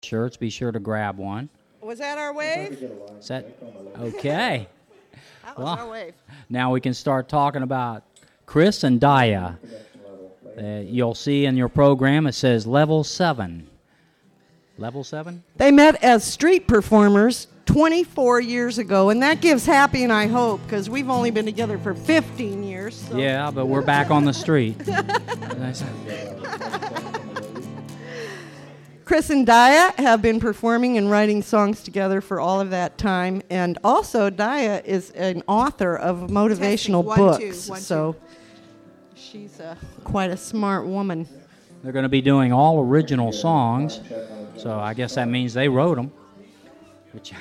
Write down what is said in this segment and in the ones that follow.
shirts, be sure to grab one. Was that our wave? Is that okay? That was our wave. Now we can start talking about Chris and Daya. You'll see in your program it says level 7. Level 7? They met as street performers 24 years ago, and that gives Happy and I hope, because we've only been together for 15 years. So. Yeah, but we're back on the street. Chris and Daya have been performing and writing songs together for all of that time, and also Daya is an author of motivational books, so she's quite a smart woman. They're going to be doing all original songs, so I guess that means they wrote them. Which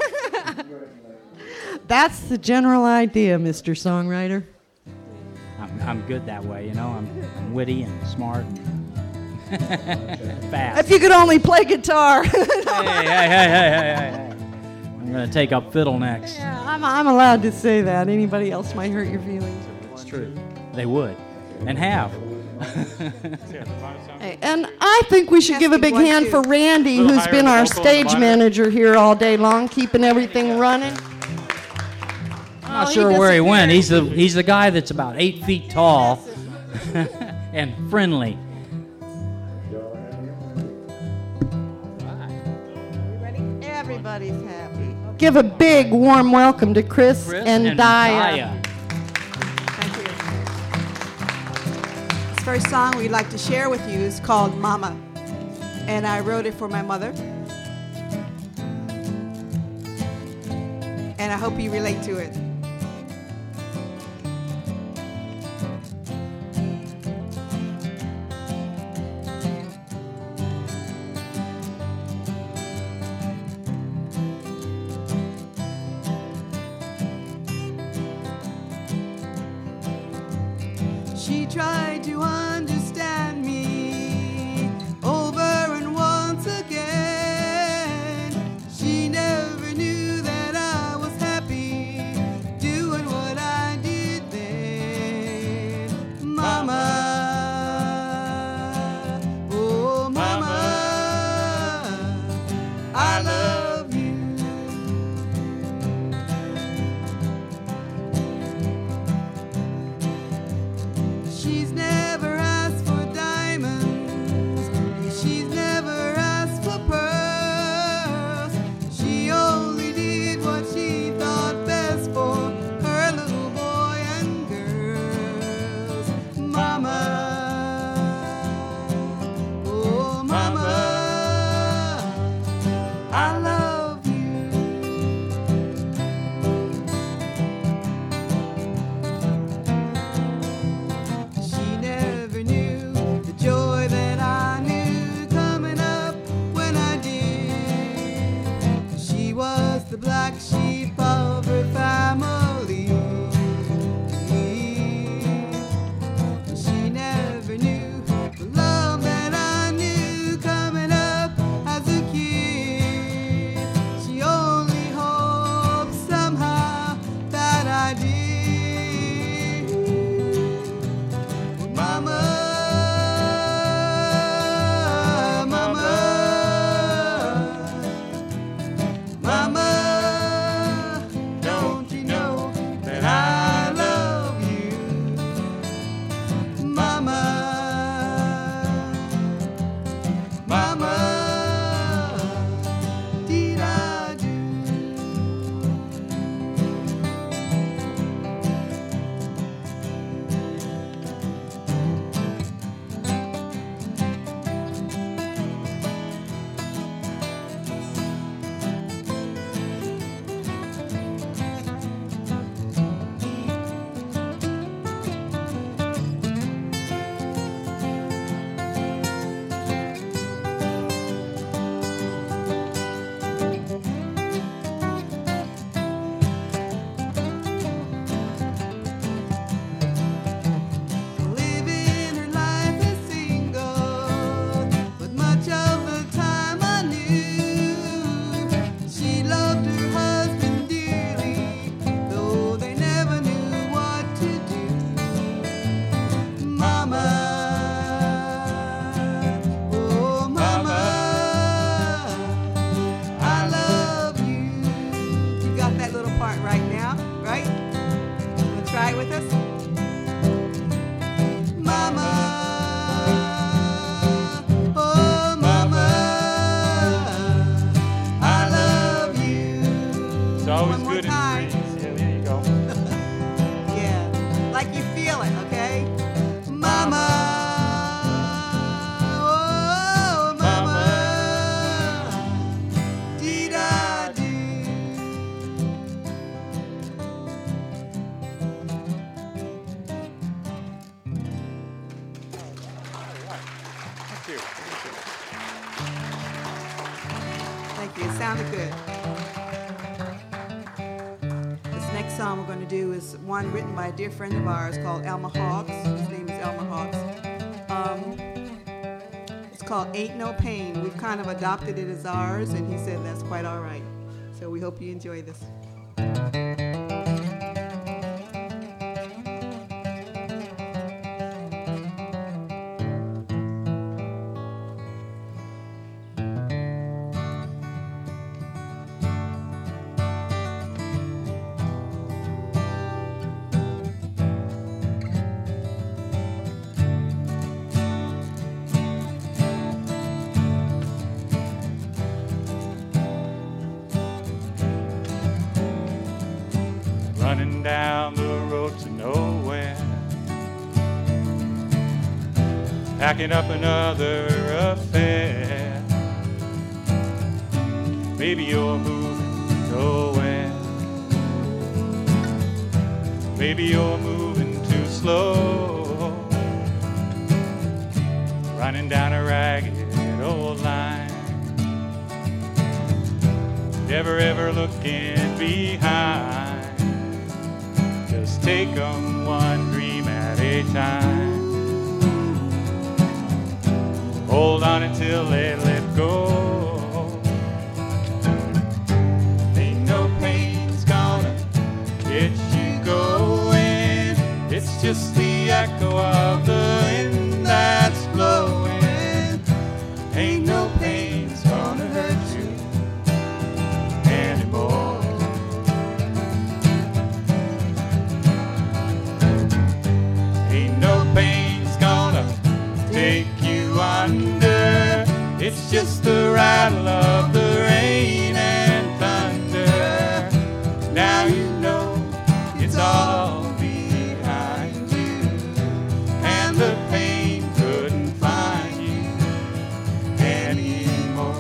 That's the general idea, Mr. Songwriter. I'm good that way, you know. I'm witty and smart. Fast. If you could only play guitar. Hey. I'm going to take up fiddle next. Yeah, I'm allowed to say that. Anybody else might hurt your feelings. It's true. They would. And have. And I think we should give a big hand for Randy, who's been our stage manager here all day long, keeping everything running. I'm not sure where he went. He's the guy that's about 8 feet tall and friendly. Everybody's happy. Give a big warm welcome to Chris and Daya. Thank you. This first song we'd like to share with you is called Mama, and I wrote it for my mother. And I hope you relate to it. She tried to understand me over and once again. She never knew that I was happy doing what I did then. Mama, oh mama, I love you. She's never asked for diamonds. She's never asked for pearls. She only did what she thought best for her little boy and girls. Mama, oh mama, I love you. She never knew the joy that I knew coming up when I did. She was the black sheep of her family. She never knew the love that I knew coming up as a kid. She only hoped somehow that I did. Mama, mama, mama, Thank you. It sounded good. This next song we're going to do is one written by a dear friend of ours called Elmer Hawks. His name is Elmer Hawks. It's called Ain't No Pain. We've kind of adopted it as ours, and he said that's quite all right. So we hope you enjoy this. Running down the road to nowhere, packing up another affair. Maybe you're moving nowhere, maybe you're moving too slow, running down a ragged old line, never ever looking behind. Just take 'em one dream at a time. Hold on until they let go. Ain't no pain's gonna get you going. It's just the echo of the wind that's blowing. Ain't no pain's gonna hurt you anymore. Take you under. It's just the rattle of the rain and thunder. Now you know it's all behind you, and the pain couldn't find you anymore.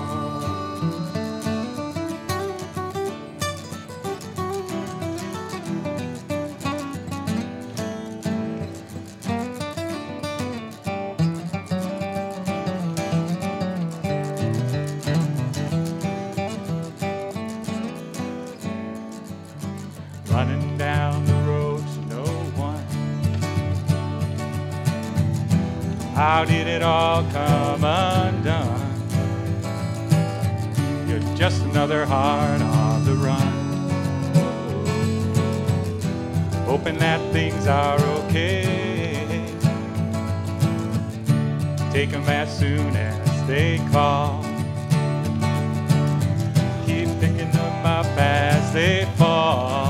Running down the road to no one. How did it all come undone? You're just another heart on the run, hoping that things are okay. Take 'em as soon as they call. Keep picking them up as they fall.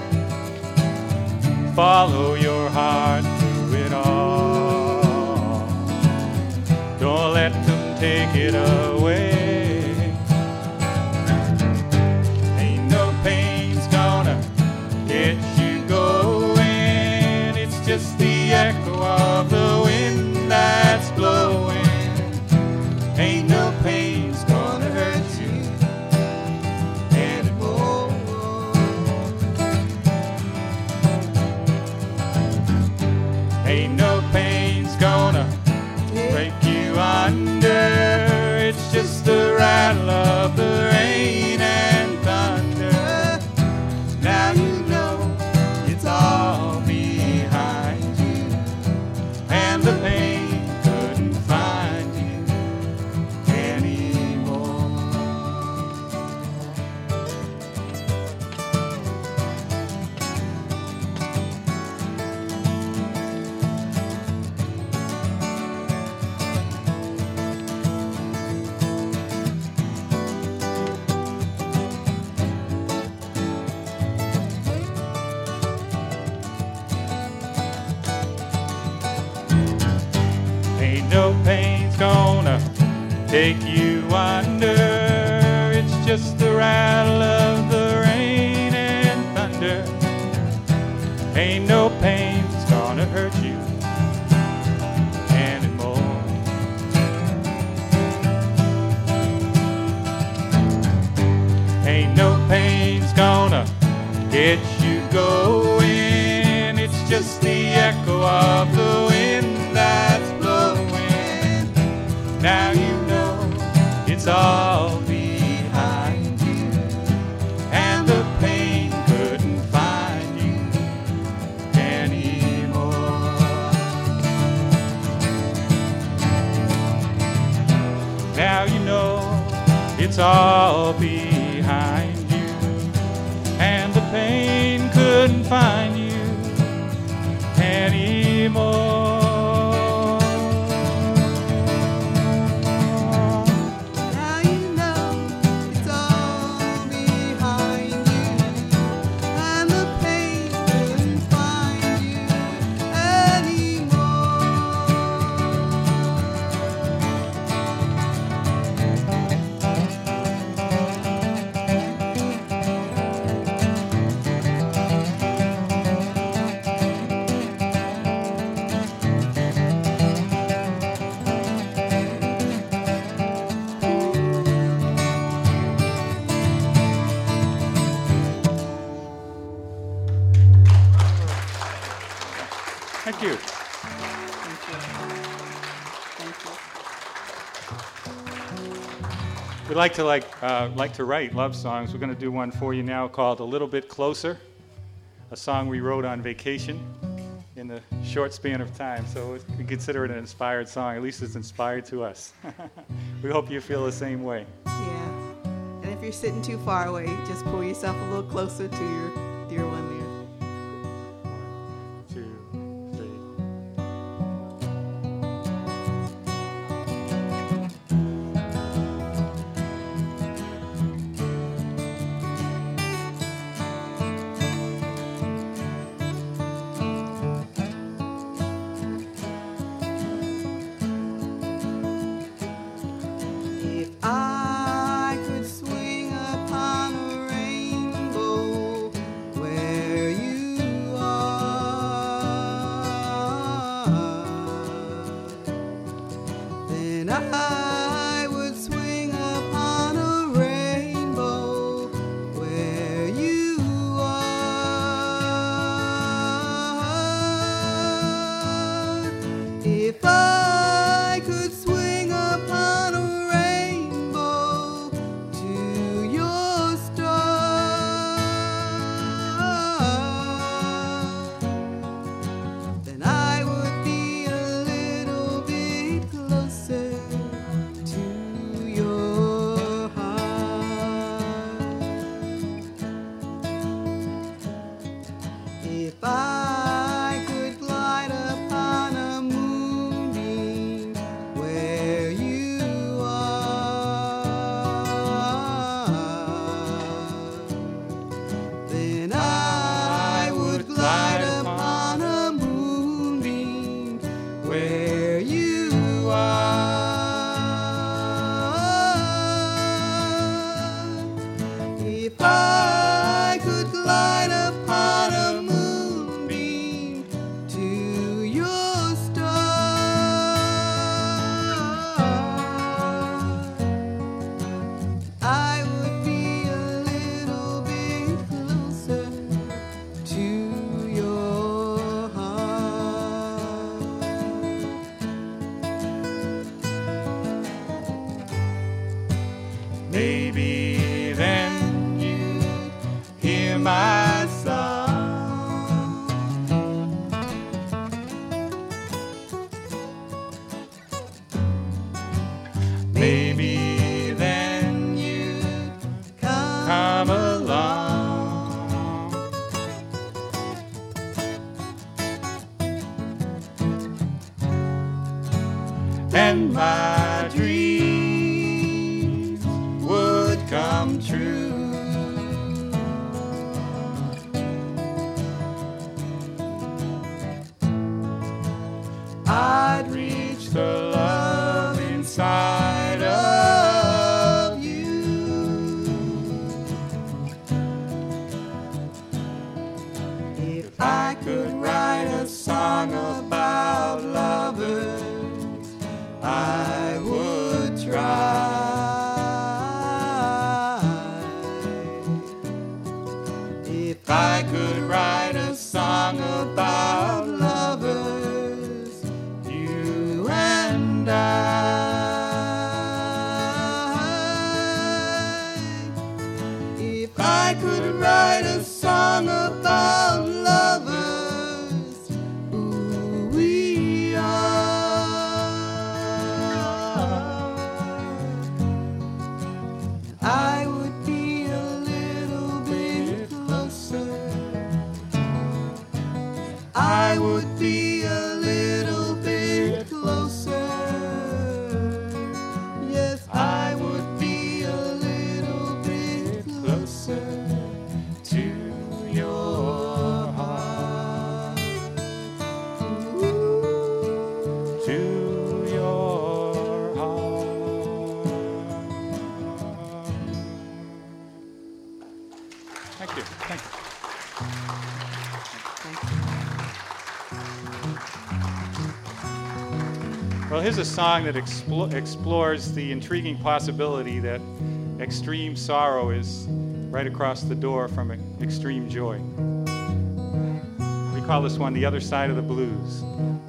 Follow your heart through it all. Don't let them take it away. Ain't no pain's gonna get you going. It's just the echo of the wind that's blowing. Ain't no pain's gonna hurt you anymore. Ain't no pain's gonna break you under. It's just the rattle of the rain and thunder. Now you know it's all behind you, and the pain couldn't find you anymore. Ain't no pain's gonna take you under. It's just the rattle of the rain and thunder. Ain't no pain's gonna hurt you anymore. Ain't no pain's gonna get you going. It's just the echo of the wind that's blowing. Now you know it's all behind. it's all behind you, and the pain couldn't find you anymore. Now you know it's all behind you, and the pain couldn't find you anymore. Thank you. We like to write love songs. We're going to do one for you now called "A Little Bit Closer," a song we wrote on vacation in the short span of time. So we consider it an inspired song. At least it's inspired to us. We hope you feel the same way. Yeah. And if you're sitting too far away, just pull yourself a little closer to your dear one there. 2, 3. If I could swing upon a rainbow where you are, then I would swing upon a rainbow where you are. If I could swing upon a rainbow to your star, then I would be a little bit closer to your heart. If I could glide upon a moonbeam where you are, then I would glide upon a moonbeam where you are. If I could glide upon a moonbeam to your star, I would be a little bit closer to your heart. Maybe then you hear my song. Maybe then you come along. And my dreams would come true. I'd reach the love inside of you. If I could write a song about lovers, I would try. If I could write a song about lovers, you and If I could write a song about lovers, who we are. Thank you. Thank you. Well, here's a song that explores the intriguing possibility that extreme sorrow is right across the door from extreme joy. We call this one The Other Side of the Blues.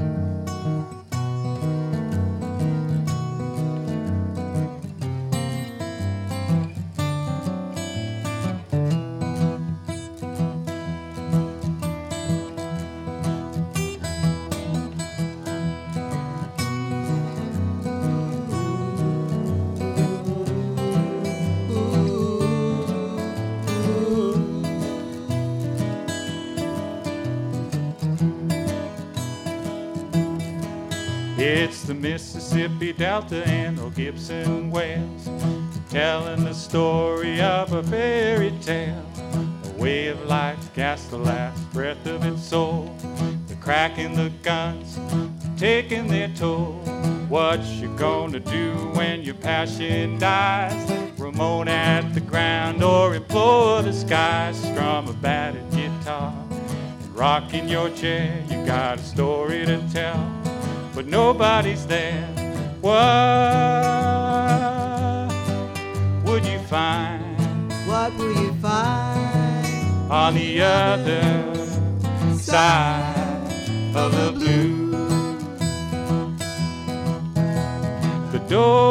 It's the Mississippi Delta and old Gibson Wells, telling the story of a fairy tale, a way of life to gas the last breath of its soul. The cracking the guns, taking their toll. What you gonna do when your passion dies? Ramon at the ground or implore the skies. Strum a battered guitar and rock in your chair. You got a story to tell, but nobody's there. What would you find? What will you find on the other side of the blue? The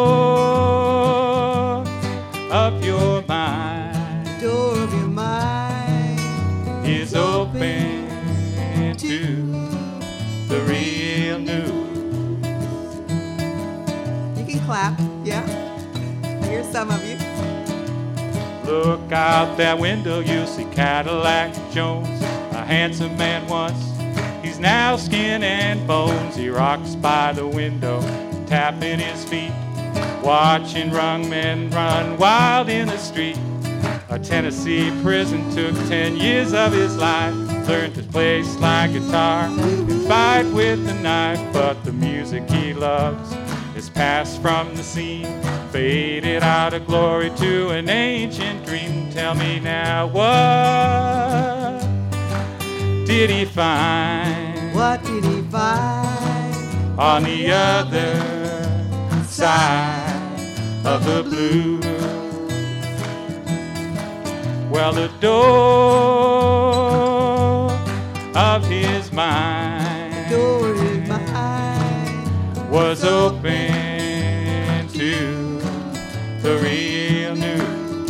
door of your mind, the door of your mind is open to the real news. You can clap, yeah. Here's some of you. Look out that window, you'll see Cadillac Jones, a handsome man once. He's now skin and bones. He rocks by the window, tapping his feet, watching young men run wild in the street. A Tennessee prison took 10 years of his life. Learned to play slide guitar and fight with the knife, but the music he loves is passed from the scene, faded out of glory to an ancient dream. Tell me now, what did he find? What did he find on the other side of the blue? Well, the door of his mind, the door of his mind was open to the real news.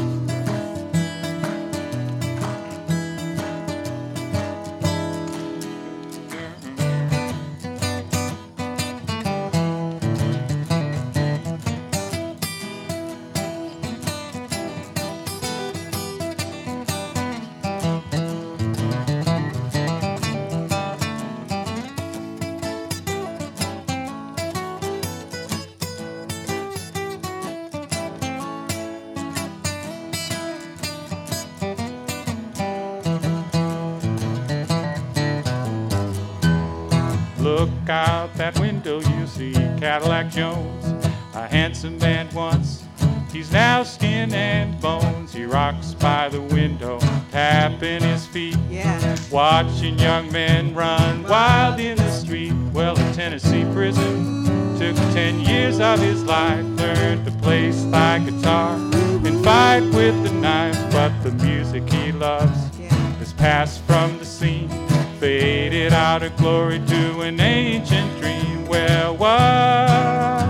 Look out that window, you see Cadillac Jones, a handsome man once. He's now skin and bones. He rocks by the window, tapping his feet, Yeah. watching young men run wild in the street. Well, a Tennessee prison took 10 years of his life. Learned to play slide guitar and fight with the knife, but the music he loves is passed from the scene, faded out of glory to an ancient dream. Well, what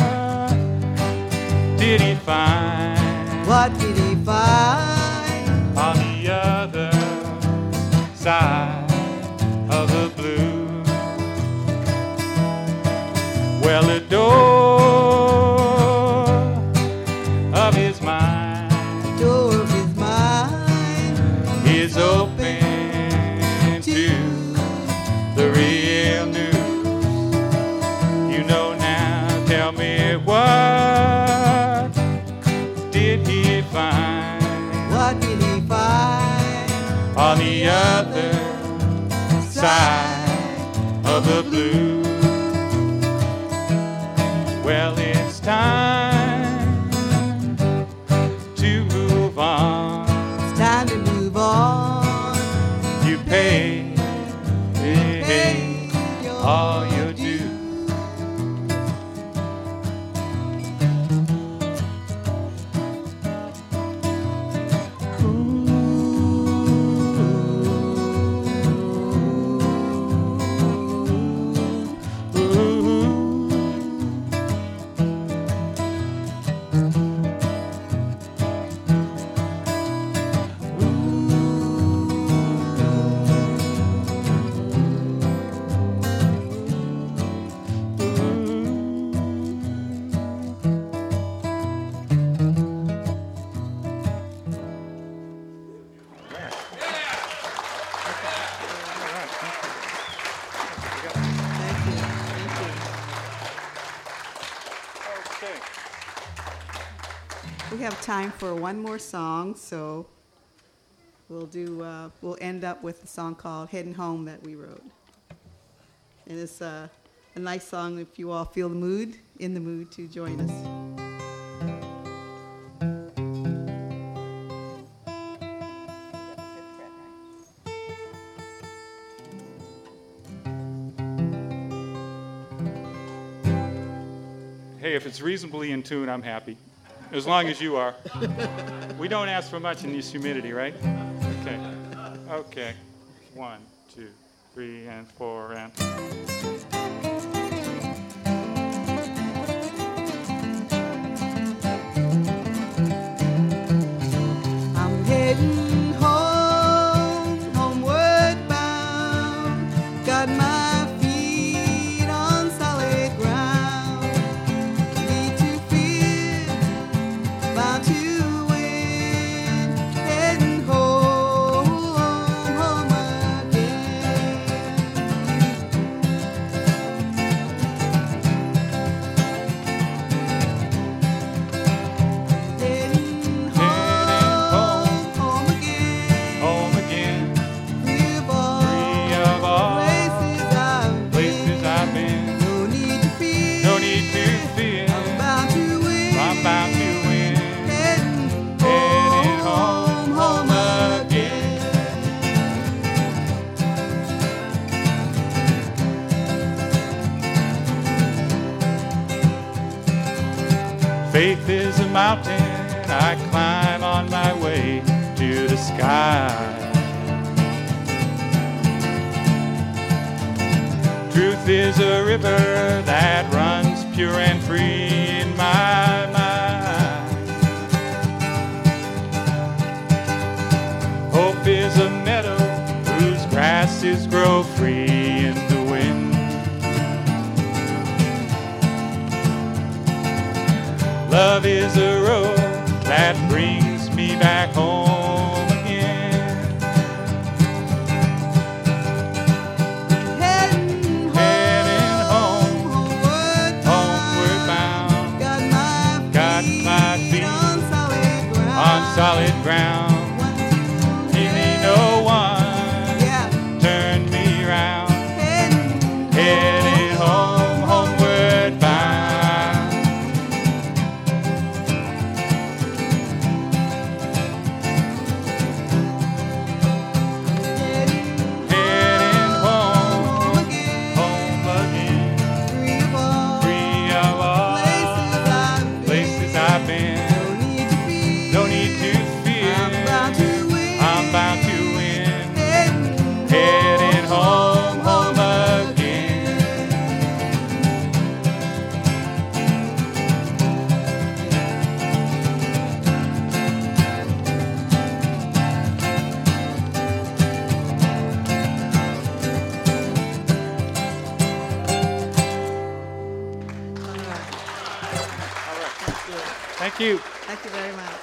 did he find? What did he find On the other side of the blue? Well, the door of his mind, the door of his mind is open to the real news. You know now, tell me, what did he find What did he find on the other side of the blue? Well, it's time to move on. It's time to move on. have time for one more song, so we'll end up with a song called Heading Home that we wrote. And it's a nice song if you all feel in the mood to join us. Hey, if it's reasonably in tune, I'm happy. As long as you are. We don't ask for much in this humidity, right? Okay. Okay. 1, 2, 3, and 4, and... I'm heading home, homeward bound. Got my feet on solid ground. Need to feel, bound to win. Heading home, home again. Heading home, home again. Home again. Free of all places I've been. No need to fear. No need to fear. I'm bound to win. I'm bound to win. Heading home, home again. Faith is a mountain I climb on my way to the sky. Truth is a river that runs pure and free in my mind. Hope is a meadow whose grasses grow free in the wind. Love is a road that brings me back home again. Heading home, homeward bound. Got my feet on solid ground. Give me no one, Yeah. turn me round. Heading Headed home, homeward bound. Heading home, home again. Free of all places I've been. No need to fear. I'm bound to win. Heading home, home again. Thank you. Thank you very much.